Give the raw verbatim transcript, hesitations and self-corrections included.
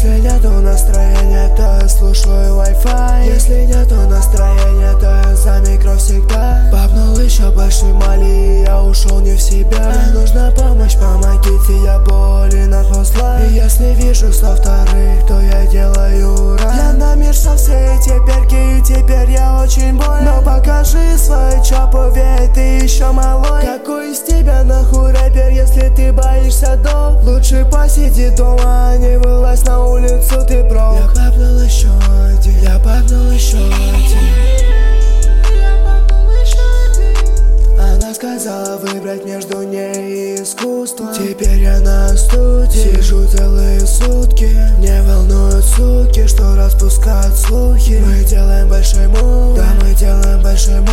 Если нету настроения, то я слушаю Wi-Fi. Если нету настроения, то я за микро всегда. Бабнул еще больше мали, и я ушел не в себя. Мне нужна помощь, помогите, я болен от хосла. И если вижу со вторых, то я делаю рад. Я намешал все эти перки, и теперь я очень болен. Но покажи свой чопу, ведь ты еще малой. Какой из тебя нахуй рэпер, если ты боишься дом? Лучше посиди дома, а не вылазь на улицу, ты брок. Я бабнул еще один, я бабнул еще один. Она сказала выбрать между ней и искусством. Теперь я на студии сижу целые сутки. Не волнуют сутки, что распускают слухи. Мы делаем большой мув, да мы делаем большой мув.